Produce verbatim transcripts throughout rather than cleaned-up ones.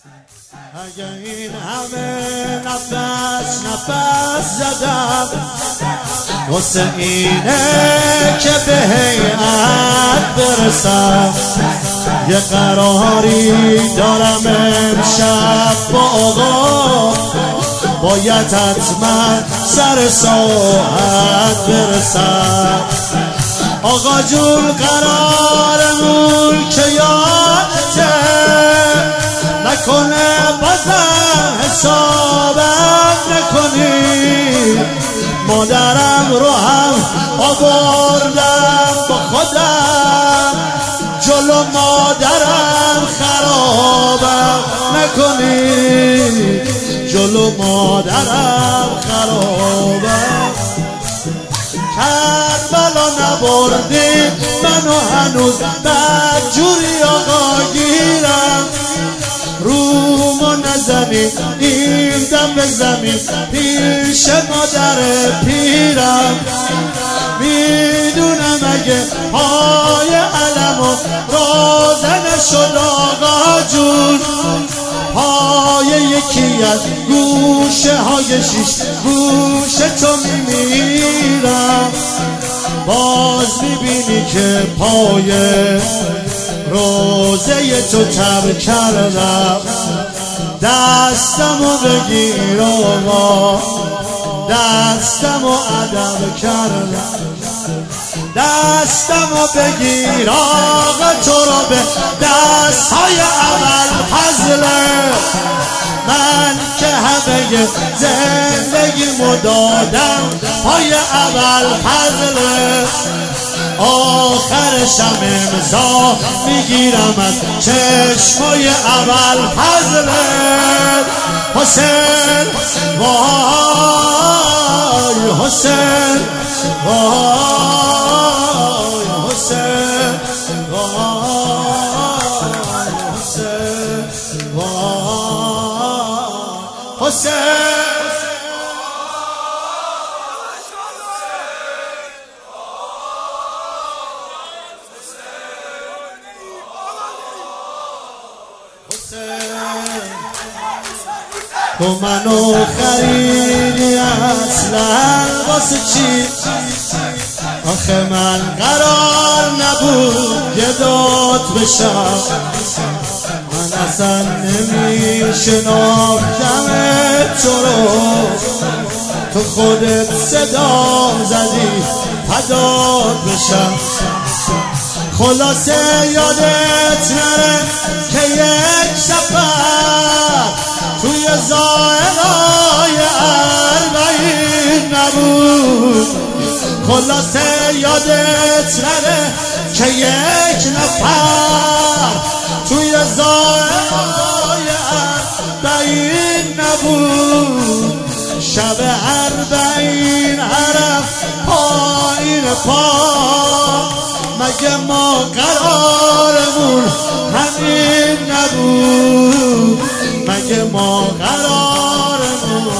اگه این همه نفس نفس زدم واسه اینه که به هیئت برسم، یه قراری دارم امشب با آقا، باید حتما سر ساعت برسم. آقا جون قرارمون که یادته، نکنه بازم حسابم نکنی، مادرم رو هم آوردم با خودم، جلو مادرم خرابم نکنی، جلو مادرم خرابم. کربلا نبردی منو هنوز بدجوری آقا گیرم، رومو نزنی این دم به زمین پیش مادر پیرم. میدونم اگه پای علمو روزه نشد آقا جون، پای یکی از گوشه های شیش گوشه تو میمیرم. باز میبینی که پای روزه تو تر کردم، دستمو بگیر آقا، دستمو ادب کردم، دستمو بگیر آقا، تو رو به دستهای اول فضله، من که همه زندگیمو دادم پای اول فضله، آخرشم امضا میگیرم از چشمای اول فضله. حسین وای حسین وای حسین وای حسین وای حسین. تو منو خریدی اصلا واسه چی؟ آخه من قرار نبود گدات بشم، من اصلا نمیشناختم تو رو، تو خودت صدا زدی فدات بشم. خلاصه یادت نره که یک سفر توی زائرای اربعین نبود، خلاصه یادت نره که یک نفر توی زائرای اربعین نبود. شب اربعین حرم پایین پا، مگه ما قرارمون همین نبود؟ مگه ما قرارمون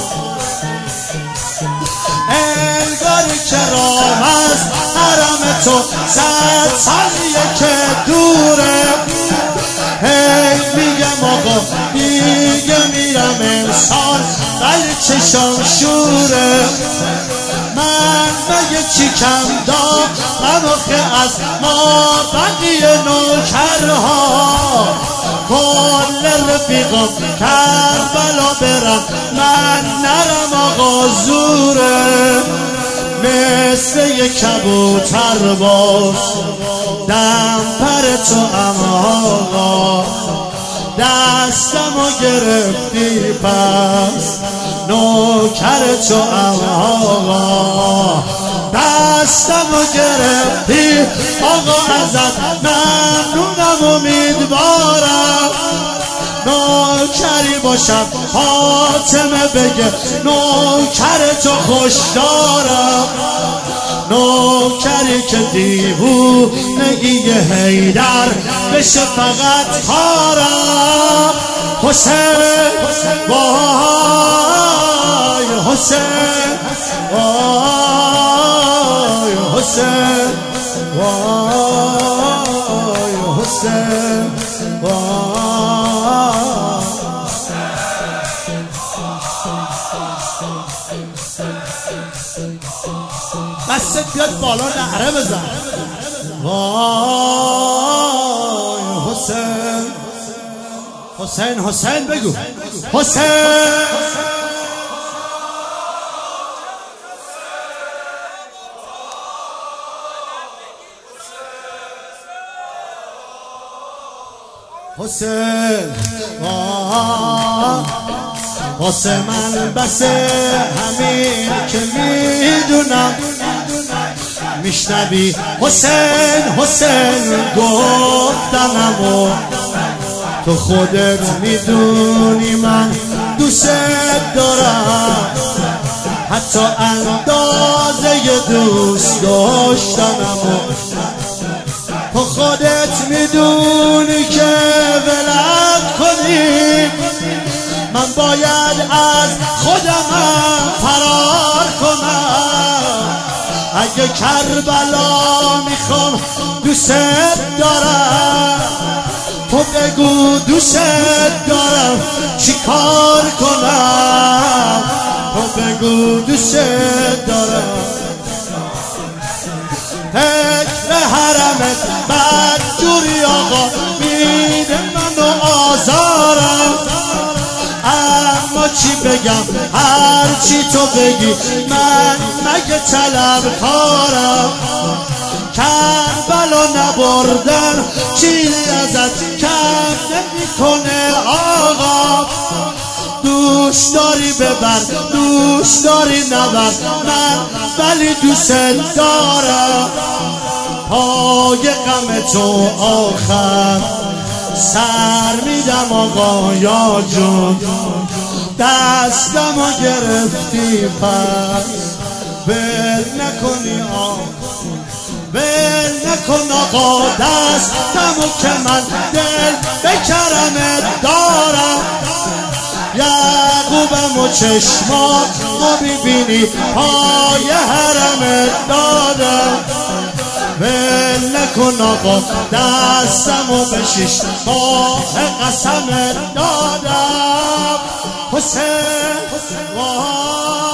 انگار کرام از حرم تو صد سالیه که دوره. هی میگم آقا میگه میرم امسال ولی چشم شوره، من مگه چی کم دارم آخه از ما بقیه نوکرها؟ کل رفیقم کربلا برم من نرم آقا زوره، مثل یک کبوتر باش دم پر تو ام آقا، دستمو گرفتی پس نوکر تو ام آقا، دستمو گرفتی آقا ازت ممنونم امیدوارم نوکری باشم فاطمه بگه نوکر تو خوش دارم، نوکری که دیوونگی حیدر بشه فقط کارم. حسین وای حسین وای حسین وای حسین وای خواست بیاد بالا نعره بزن. وای حسین حسین حسین بگو حسین حسین واسه من بسه همین که میدونم میشنوی حسین حسین گفتنمو تو خودت میدونی من دوست دارم حتی اندازه دوست داشتنمو تو خودت میدونی که ولت کنی من باید از خودم فرار کنم اگه کربلا میخوام دوست دارم تو بگو دوست دارم چی کار کنم تو بگو دوست دارم فکر حرمت بدجوری آقا میده منو آزارم اما چی بگم هر چی تو بگی من مگه طلب کارم کربلا نبردن چیزی ازت کم نمیکنه آقا دوست داری ببر دوست داری نبر من ولی دوست دارم پای غم تو آخر سر میدم آقا یا جون دستمو گرفتی پس ول نکنی آقا ول نکن آقا دستمو که من دل به کرمت دارم یعقوبم و چشمات ما ببینی پای حرمت دادم ول نکن آقا دستمو به شش ماه قسمت دادم حسین